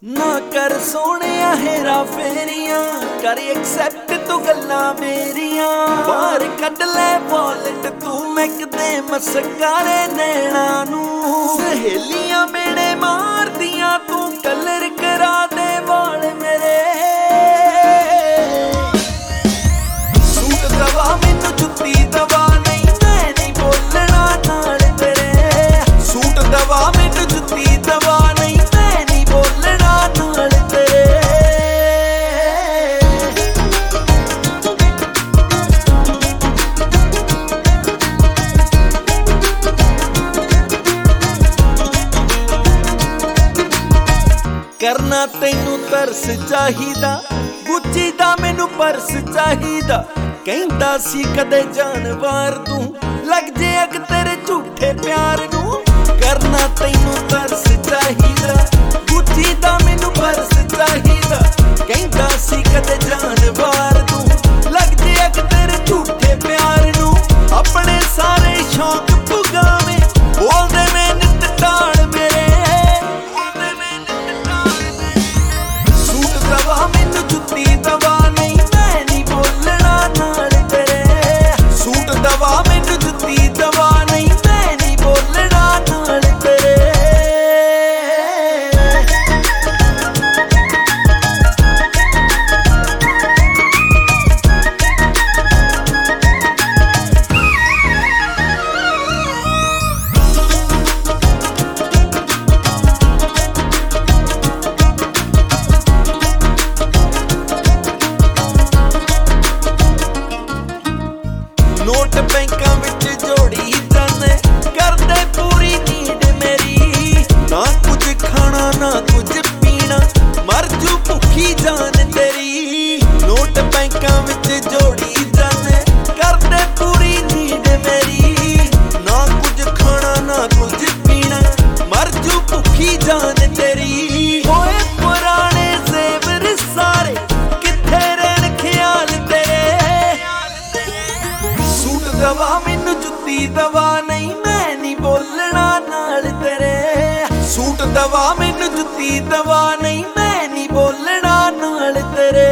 ना कर सोहणिया हेरा फेरियां कर एक्सेप्ट तू गल्लां मेरियां बाहर कढ लै वॉलेट तू मैकदे मस्कारे नैणा नू सहेलियां मेरे मारदियां तू कलर करा दे वाल मेरे सूट दवा मैनू जुत्ती दवा नहीं मैं नहीं बोलना नाल तेरे सूट दवा मैनू जुत्ती दवा नहीं मैं नहीं बोलना नाल तेरे करना तैनू तरस चाहिदा गुच्ची दा मैनू पर्स चाहिदा कहंदा सी कदे जानवर तू लग जे अग तेरे झूठे प्यार नू करना तैनू तरस चाहिदा गुच्ची दा मैनू पर्स चाहिदा कहंदा सी कदे जानवर तू लग जे अग तेरे झूठे प्यार नू अपने सारे शौक पुगावे बोलदे मैं नित टाल मेरे दवा मैनू जुत्ती दवा नहीं मैं नहीं बोलना नाल तेरे सूट दवा मैनू जुत्ती दवा नहीं मैं नहीं बोलना नाल तेरे नोट बैंकां विच जोड़ी जाने करदे पूरी नीड मेरी ना कुछ खाना ना कुछ पीना मर जू भुखी जान तेरी नोट बैंकां विच जोड़ी जाने करदे पूरी नीड मेरी ना कुछ खाना ना कुछ पीना मर जू भुखी जान तेरी होए पुराने ज़ेवर सारे किथे रहन ख्याल तेरे सूट दवा मैनू जुत्ती दवा नहीं मैं नहीं बोलना नाल तेरे सूट दवा मैनू जुत्ती दवा नहीं मैं नहीं बोलना नाल तेरे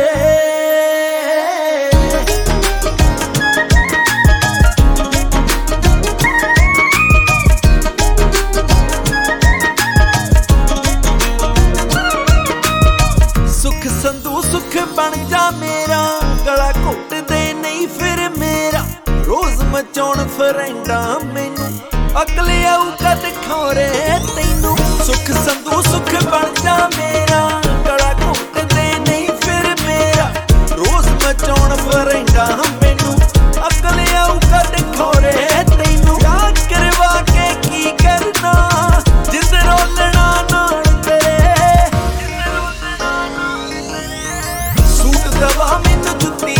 सुख संधू सुख बन जा मेरा गला घुट दे नहीं फिर मेरा रोज मचाउण फ्रेंडा मैनू अगले आऊगा दिखारे तैनू सुख संधू सुख बन जा मेरा गला घुट दे नहीं फिर मेरा रोज मचाउण फ्रेंडा मैनू अगले आऊगा दिखारे तैनू याद करवा के की करना जिंद रोलना नाल तेरे सूट दवा मैनू जुत्ती